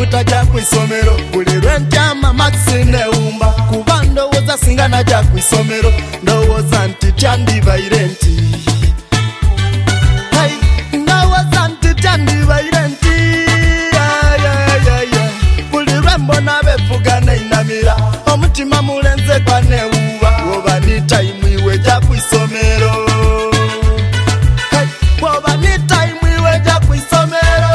mafuta ja kwisomero buli lwentyama maxi neumba kuba ndowooza singa naja kwisomero ndowooza nti tyandibaire nti ndowooza nti tyandibaire nti buli lwembona bevuga neinamira omutima mulenze gwa newuuba woba ni tayimu iwe ja kwisomero woba ni tayimu iwe ja kwisomero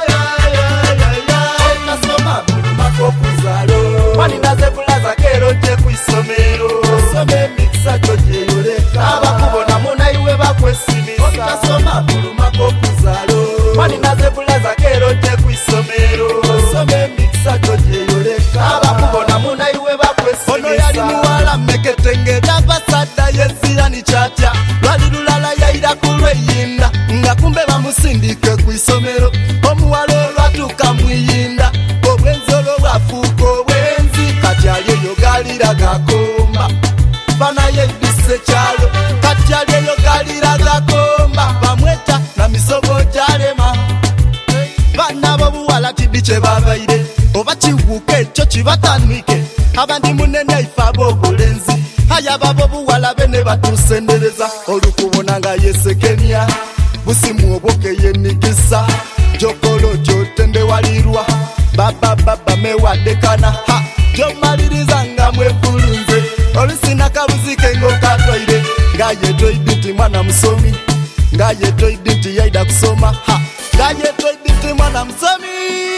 otasoma bulumako okuzalo waninaze bulaza kero je kwisomero osome mikisa gyo gyeyoleka abakubona munaiwe bakwesimisa otasoma bulumako okuzalo waninaze bulaza kero je kwisomero osome mikisa gyo gyeyoleka abakubona munaiwe bakwesimisa ono yali muwala meketenge dabasada yesira ni kyatya lwali lulala yaira kulweyinda nga kumbe bamusindike kwisomero omuwala olwatuuka mwiyinda obwenzi olwo bwafuuka obwenzi kati ali eyo galira gakomba banaye ebise kyalo kati ali eyo galira gakomba bamweta na misogo gyalema bana bobuwala tibi kye babaire oba kiwuka ekyo kibatanwike abandi munene ife ab'obulenzi ayaba bobuwala bene batusendereza olukubona nga yesekenya busimu obwoke yenigisa jokolo gyotende walirwa babababa mewadekana gyomaliriza nga mwevulunze olusina kabuzike ng'okatwaire nga yetoidi nti mwana musomi nga yetoidi nti yaida kusoma nga yetoidi nti mwana musomi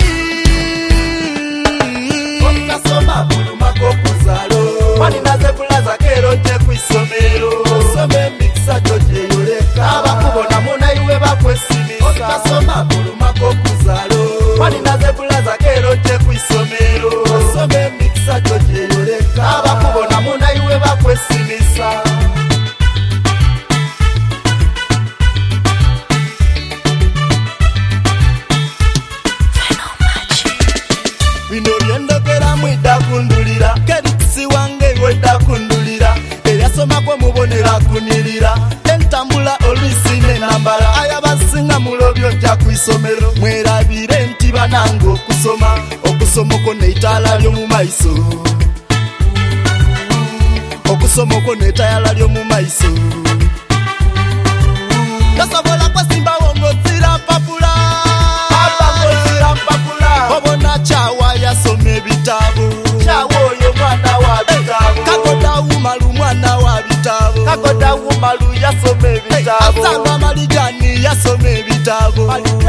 otasoma bulumako okuzalo waninaze bulaza kero je kwisomero osome mikisa gyo gyeyoleka abakubona munaiwe bakwesimisa otasoma bulumako okuzalo waninaze bulaza kero je kwisomero osome mikisa gyo gyeyoleka abakubona munaiwe bakwesimisa bino byendogera mwidda kundulira kerikisi wange iwedda kundulira eyasomako mubonera kunirira entambula oluisi nenambala ayabasinga mulobyo nja kwisomero mwerabire nti banange okusomako neitaala lyomu maiso okusomako neitaala lyomu maiso tasobola kwesimbawo ng'ozira mpapula obona kyawa yasoma ebitabo kyawa oyo mwana wa bitabo kagodawumalu mwana wa bitabo kagodawumalu yasoma ebitabo asanga malijani yasoma ebitabo